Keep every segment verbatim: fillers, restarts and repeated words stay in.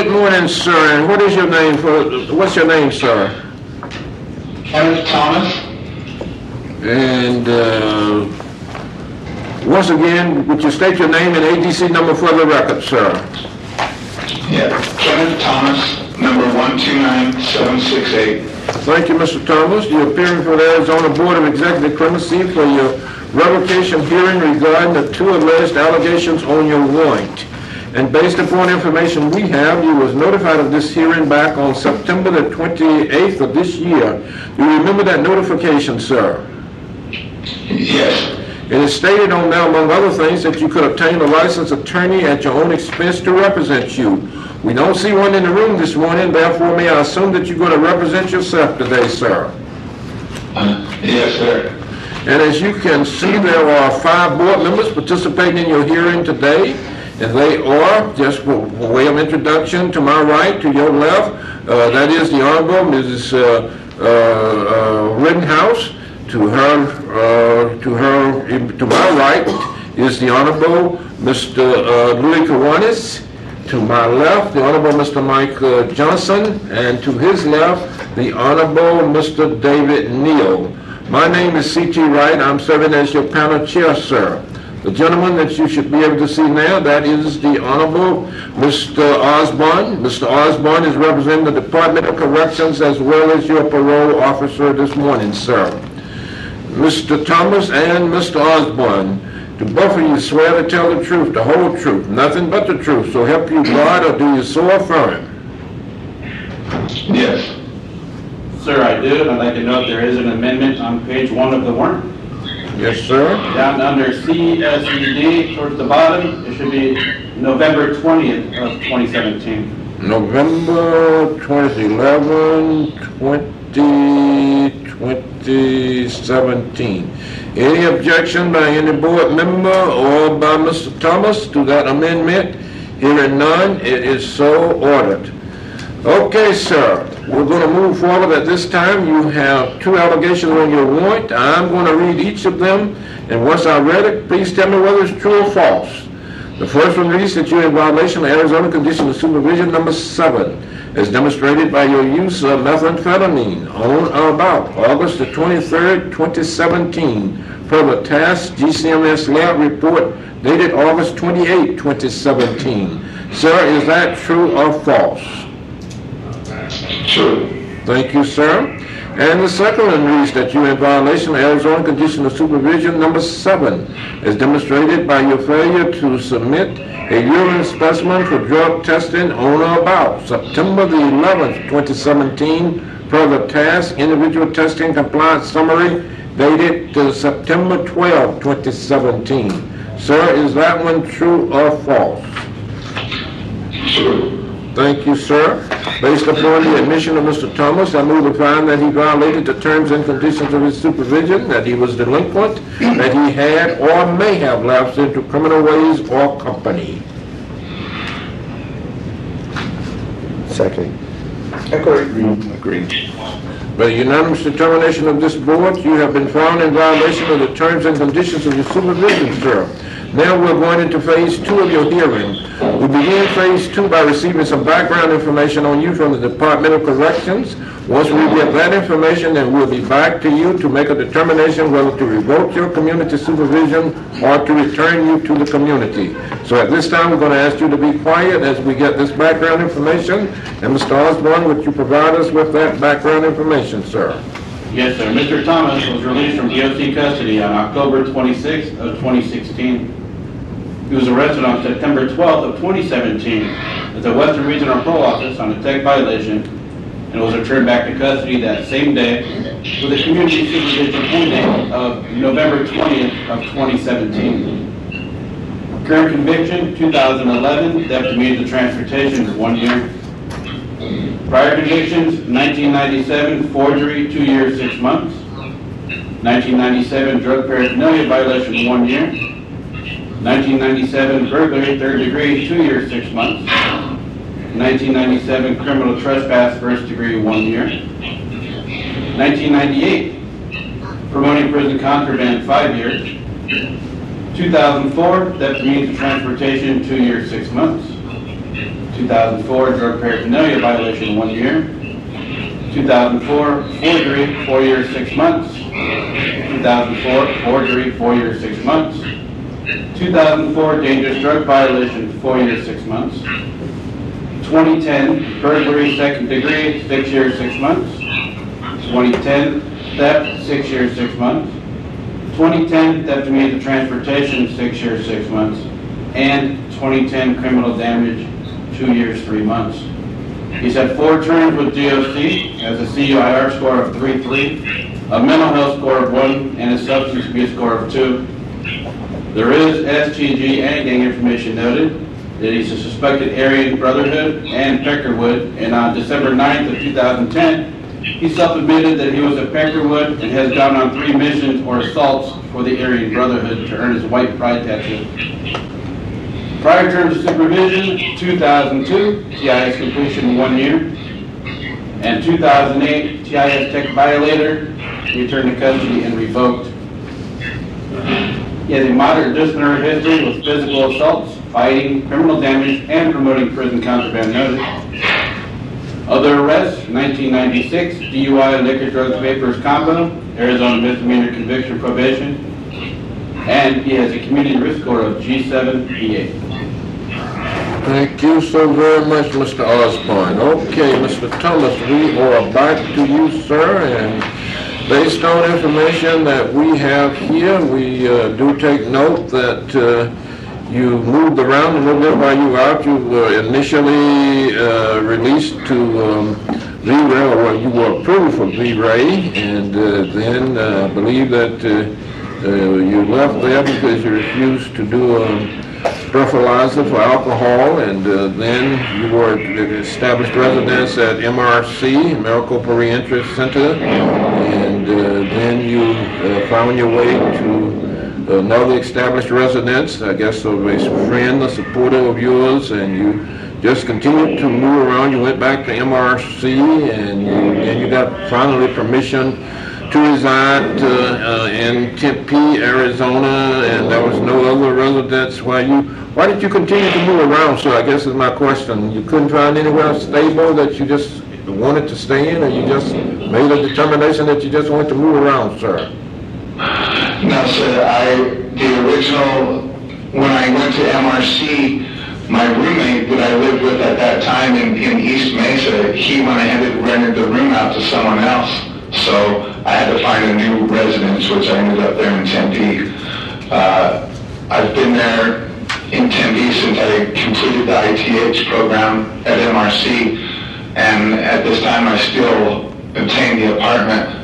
Good morning, sir. And what is your name? For what's your name, sir? Kenneth Thomas. And uh, once again, would you state your name and A D C number for the record, sir? Yeah, Kenneth Thomas, number one two nine seven six eight. Thank you, Mister Thomas. You're appearing for the Arizona Board of Executive Clemency for your revocation hearing regarding the two alleged allegations on your warrant. And based upon information we have, you was notified of this hearing back on September the twenty-eighth of this year. Do you remember that notification, sir? Yes. It is stated on there, among other things, that you could obtain a licensed attorney at your own expense to represent you. We don't see one in the room this morning, therefore may I assume that you're going to represent yourself today, sir? Uh, yes, sir. And as you can see, there are five board members participating in your hearing today. And they are, just for way of introduction, to my right, to your left, uh, that is the Honorable Missus Uh, uh, uh, Rittenhouse. To her, uh, to her, to my right is the Honorable Mister Uh, Louis Kiwanis. To my left, the Honorable Mister Mike uh, Johnson, and to his left, the Honorable Mister David Neal. My name is C T Wright. I'm serving as your panel chair, sir. The gentleman that you should be able to see now, that is the Honorable Mister Osborne. Mister Osborne is representing the Department of Corrections as well as your parole officer this morning, sir. Mister Thomas and Mister Osborne, do both of you swear to tell the truth, the whole truth, nothing but the truth, so help you God, or do you so affirm? Yes. Sir, I do, and I'd like to note there is an amendment on page one of the warrant. Yes, sir. Down under C S E D, towards the bottom, it should be November twentieth of twenty seventeen. November twenty eleven, twenty seventeen. Any objection by any board member or by Mister Thomas to that amendment? Hearing none, it is so ordered. Okay, sir. We're going to move forward at this time. You have two allegations on your warrant. I'm going to read each of them, and once I read it, please tell me whether it's true or false. The first one reads that you're in violation of Arizona Condition of Supervision number seven, as demonstrated by your use of methamphetamine on or about August the twenty-third, twenty seventeen, per the task G C M S lab report dated August twenty-eighth, twenty seventeen. Sir, is that true or false? True. Thank you, sir. And the second one reads that you're in violation of Arizona Condition of Supervision number seven, as demonstrated by your failure to submit a urine specimen for drug testing on or about September the eleventh, twenty seventeen, per the task individual testing compliance summary dated to September twelfth, twenty seventeen. Sir, is that one true or false? True. Thank you, sir. Based upon the admission of Mister Thomas, I move to find that he violated the terms and conditions of his supervision, that he was delinquent, that he had or may have lapsed into criminal ways or company. Second. Agreed. Agreed. By the unanimous determination of this board, you have been found in violation of the terms and conditions of your supervision, sir. Now we're going into phase two of your hearing. We begin phase two by receiving some background information on you from the Department of Corrections. Once we get that information, then we'll be back to you to make a determination whether to revoke your community supervision or to return you to the community. So at this time, we're going to ask you to be quiet as we get this background information. And Mister Osborne, would you provide us with that background information, sir? Yes, sir. Mister Thomas was released from D O C custody on October twenty-sixth of twenty sixteen. He was arrested on September twelfth of twenty seventeen at the Western Regional Parole Office on a tech violation, and was returned back to custody that same day with a community supervision ending of November twentieth of twenty seventeen. Current conviction, two thousand eleven, theft of means of transportation, one year. Prior convictions, nineteen ninety-seven, forgery, two years, six months. nineteen ninety-seven, drug paraphernalia violation, one year. nineteen ninety-seven, burglary, third degree, two years, six months. nineteen ninety-seven, criminal trespass, first degree, one year. nineteen ninety-eight, promoting prison contraband, five years. two thousand four, theft of means of transportation, two years, six months. two thousand four, drug paraphernalia violation, one year. two thousand four, forgery, four years, six months. two thousand four, forgery, four years, six months. two thousand four, dangerous drug violation, four years, six months. twenty ten, burglary, second degree, six years, six months. twenty ten, theft, six years, six months. twenty ten, theft of means of transportation, six years, six months. And twenty ten, criminal damage, two years, three months. He's had four terms with D O C, has a C U I R score of three three, a mental health score of one, and a substance abuse score of two. There is S T G and gang information noted that he's a suspected Aryan Brotherhood and Peckerwood, and on December ninth of two thousand ten, he self-admitted that he was a Peckerwood and has gone on three missions or assaults for the Aryan Brotherhood to earn his white pride tattoo. Prior terms of supervision, two thousand two, T I S completion one year, and two thousand eight, T I S tech violator, returned to custody and revoked. He has a moderate disciplinary history with physical assaults, fighting, criminal damage, and promoting prison contraband notice. Other arrests, nineteen ninety-six, D U I, liquor, drugs, vapors, combo, Arizona misdemeanor conviction probation, and he has a community risk score of G seven B eight. Thank you so very much, Mister Osborne. Okay, Mister Thomas, we are back to you, sir, and based on information that we have here, we uh, do take note that uh, you moved around a little bit while you were out. You were initially uh, released to um, V-Ray, or well, you were approved for V-Ray, and uh, then uh, I believe that uh, uh, you left there because you refused to do a breathalyzer for alcohol, and uh, then you were established residence at M R C, Maricopa Reentry Center, and uh, then you uh, found your way to another established residence, I guess of a friend, a supporter of yours, and you just continued to move around. You went back to M R C, and you, and you got finally permission to reside uh, uh, in Tempe, Arizona, and there was no other residence. Why you? Why did you continue to move around, sir? I guess is my question. You couldn't find anywhere stable that you just wanted to stay in, or you just made a determination that you just wanted to move around, sir? No, sir. I the original when I went to M R C, my roommate that I lived with at that time in, in East Mesa, he went ahead and rented the room out to someone else. So I had to find a new residence, which I ended up there in Tempe. Uh, I've been there in Tempe since I completed the I T H program at M R C, and at this time I still obtained the apartment.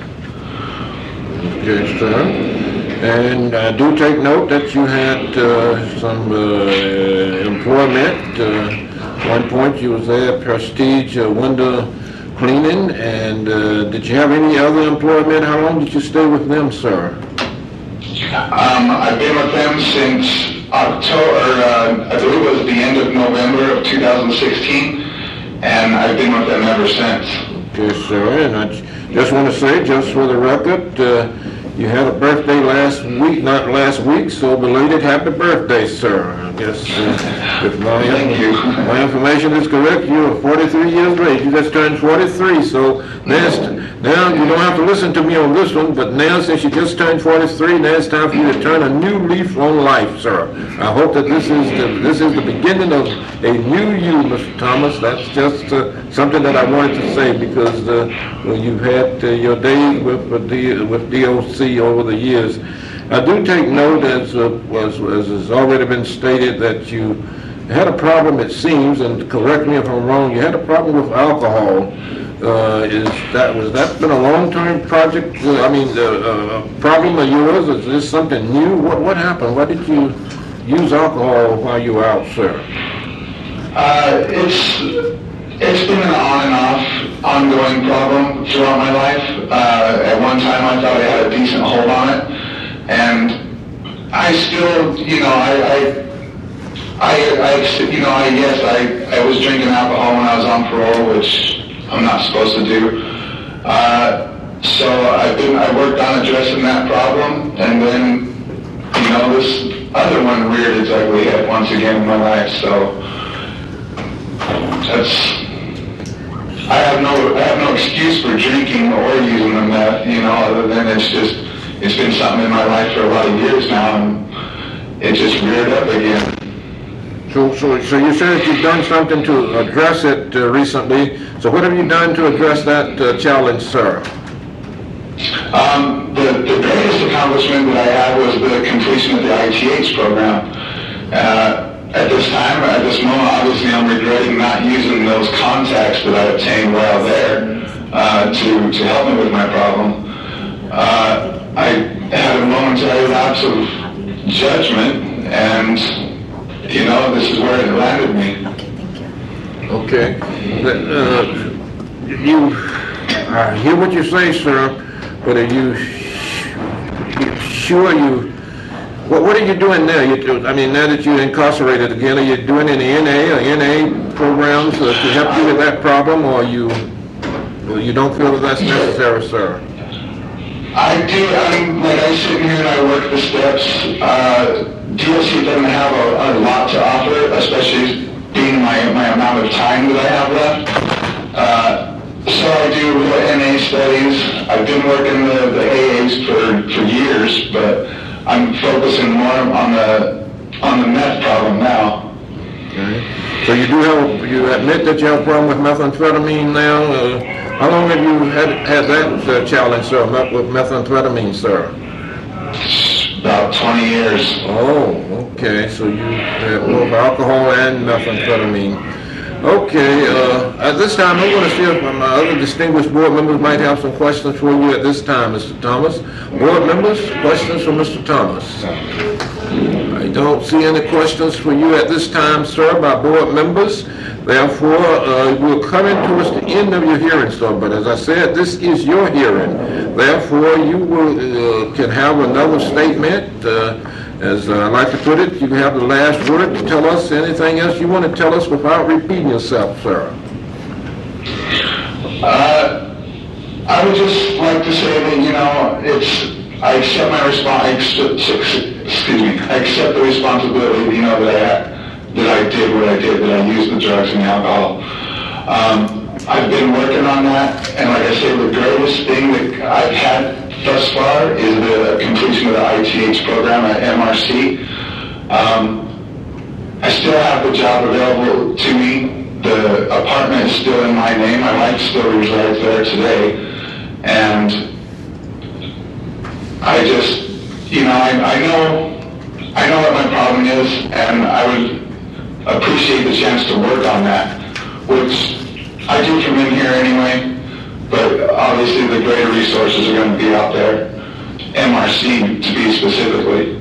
Okay, sir. And I do take note that you had uh, some uh, employment. Uh, at one point you was there at Prestige uh, Window Cleaning, and uh, did you have any other employment? How long did you stay with them, sir? Um, I've been with them since October, uh, I believe it was the end of November of two thousand sixteen, and I've been with them ever since. Okay, sir, and I just want to say, just for the record, uh, you had a birthday last week, not last week, so belated happy birthday, sir. I guess uh, if my, Thank you. my information is correct, you are forty-three years of age. You just turned forty-three, so next, now you don't have to listen to me on this one, but now since you just turned forty-three, now it's time for you to turn a new leaf on life, sir. I hope that this is the, this is the beginning of a new you, Mister Thomas. That's just uh, something that I wanted to say, because uh, well, you've had uh, your days with, with, D, with D O C over the years. I do take note, as uh, was as has already been stated, that you had a problem, it seems, and correct me if I'm wrong, you had a problem with alcohol. Uh, is that was that been a long-term project? Uh, I mean, uh, a problem of yours? Is this something new? What what happened? Why did you use alcohol while you were out, sir? Uh, it's it's been an on and off, ongoing problem throughout my life. Uh, at one time, I thought I had a decent hold on it, and I still, you know, I, I, I, I you know, I yes, I, I was drinking alcohol when I was on parole, which I'm not supposed to do. Uh, so I've been, I worked on addressing that problem, and then, you know, this other one reared its ugly head once again in my life. So that's, I have no, I have no excuse for drinking or using the meth, you know, other than it's just, it's been something in my life for a lot of years now, and it just reared up again. So, so, so you said that you've done something to address it uh, recently. So what have you done to address that uh, challenge, sir? Um, the, the greatest accomplishment that I had was the completion of the I T H program. Uh, at this time, at this moment, obviously I'm regretting not using those contacts that I obtained while there uh, to, to help me with my problem. Uh, I had a momentary lapse of judgment, and you know, this is where it landed me. Okay. Uh, you, I hear what you say, sir, but are you, you sure you, what, what are you doing now? You do, I mean, now that you're incarcerated again, are you doing any N A or N A programs uh, to help you with that problem, or you, or you don't feel that that's necessary, sir? I do, I'm, like I sit here and I work the steps. Uh, D O C doesn't have a, a lot to offer, especially being my, my amount of time that I have left. Uh, so I do N A studies. I've been working the, the A As for, for years, but I'm focusing more on the on the meth problem now. Okay. So you do have, you admit that you have a problem with methamphetamine now? Uh, how long have you had, had that uh, challenge, sir, with methamphetamine, sir? About twenty years. Oh, okay. So you have both alcohol and methamphetamine. Okay. Uh, at this time, I'm going to see if my other distinguished board members might have some questions for you at this time, Mister Thomas. Board members, questions for Mister Thomas? I don't see any questions for you at this time, sir, by board members. Therefore, uh, we're coming towards the end of your hearing, sir. But as I said, this is your hearing. Therefore, you will uh, can have another statement. Uh, as uh, I like to put it, you can have the last word to tell us anything else you want to tell us without repeating yourself, sir. Uh, I would just like to say that, you know, it's, I accept my response, excuse me, I accept the responsibility, you know, that I that I did what I did, that I used the drugs and the alcohol. Um, I've been working on that, and like I say, the greatest thing that I've had thus far is the completion of the I T H program at M R C. Um, I still have the job available to me. The apartment is still in my name. My wife still resides there today. And I just, you know, I, I know I know what my problem is, and I would appreciate the chance to work on that, which I do from in here anyway, but obviously the greater resources are going to be out there, M R C to be specifically.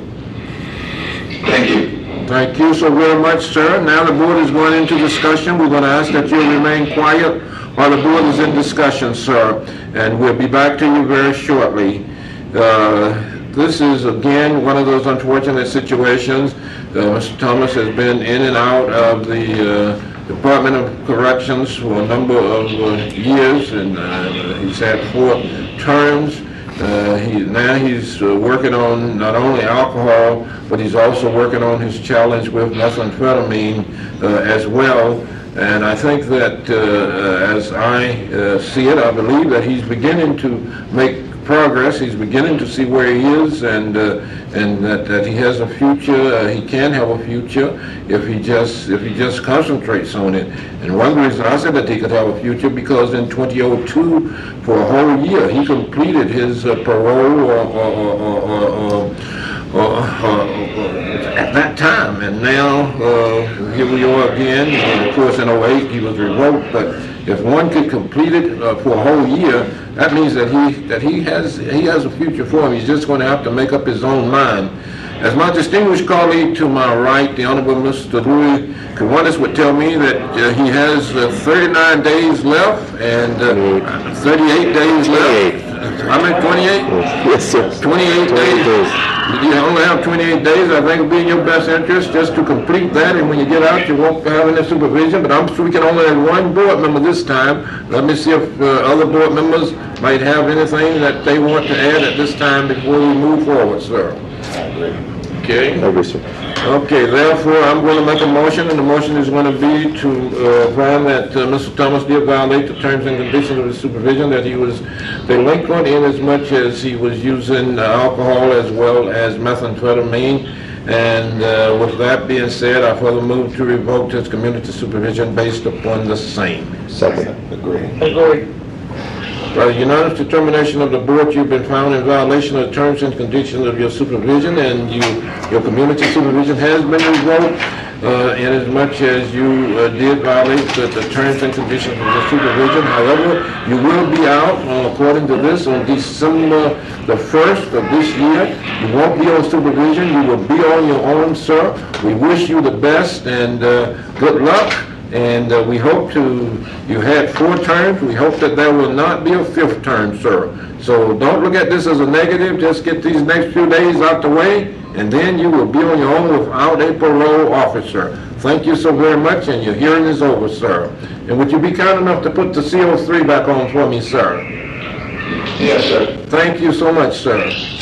Thank you. Thank you so very much, sir. Now the board is going into discussion. We're going to ask that you remain quiet while the board is in discussion, sir, and we'll be back to you very shortly. Uh, this is, again, one of those unfortunate situations. Uh, Mister Thomas has been in and out of the uh, Department of Corrections for a number of uh, years, and uh, he's had four terms. Uh, he, now he's uh, working on not only alcohol, but he's also working on his challenge with methamphetamine uh, as well. And I think that uh, as I uh, see it, I believe that he's beginning to make progress. He's beginning to see where he is, and uh, and that, that he has a future. Uh, he can have a future if he just if he just concentrates on it. And one reason I said that he could have a future because in twenty oh two, for a whole year, he completed his uh, parole or, or, or, or, or, or, or, or at that time, and now uh, here we are again. And of course, in oh eight he was revoked, but if one could complete it uh, for a whole year, that means that he that he has he has a future for him. He's just going to have to make up his own mind. As my distinguished colleague to my right, the Honorable Mister Louis Kiwanis, would tell me that uh, he has uh, thirty-nine days left and uh, thirty-eight days left. How many? twenty-eight? Yes, sir. twenty-eight days. You only have twenty-eight days. I think it would be in your best interest just to complete that, and when you get out, you won't have any supervision. But I'm sure we can only have one board member this time. Let me see if uh, other board members might have anything that they want to add at this time before we move forward, sir. Okay. I agree, sir. Okay, therefore, I'm going to make a motion, and the motion is going to be to uh, find that uh, Mister Thomas did violate the terms and conditions of his supervision, that he was delinquent in as much as he was using uh, alcohol as well as methamphetamine. And uh, with that being said, I further move to revoke his community supervision based upon the same. Second. Agree. By the unanimous determination of the board, you've been found in violation of the terms and conditions of your supervision, and you, your community supervision has been revoked uh, in as much as you uh, did violate the, the terms and conditions of the supervision. However, you will be out, uh, according to this, on December the first of this year. You won't be on supervision. You will be on your own, sir. We wish you the best and uh, good luck. And uh, we hope to, you had four terms, we hope that there will not be a fifth term, sir. So don't look at this as a negative, just get these next few days out the way, and then you will be on your own without a parole officer. Thank you so very much, and your hearing is over, sir. And would you be kind enough to put the C O three back on for me, sir? Yes, sir. Thank you so much, sir.